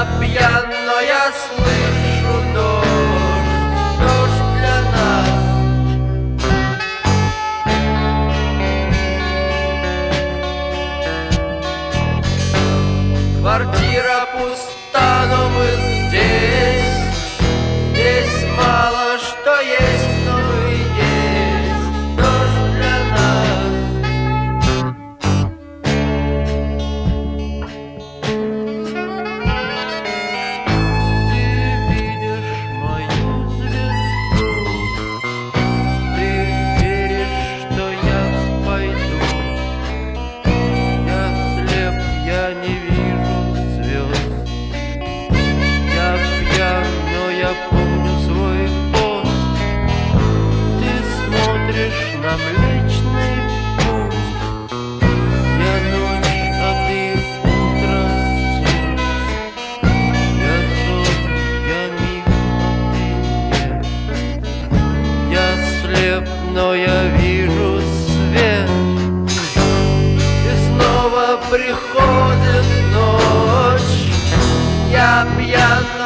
пьян, но я слышу дождь, дождь для нас. Квартира пуста, но мы здесь. Здесь мало что есть, но мы есть. Дождь для нас. Ты видишь мою звезду, ты веришь, что я пойду. Я слеп, я не вижу звезд. Я пьян, но я помню свой пост. Ты смотришь на Млечный Путь. Я ночь, а ты утро, солнце. Я сон, я миг, но ты нет. Я слеп, но я вижу свет. И снова приходит ночь. Я пьян,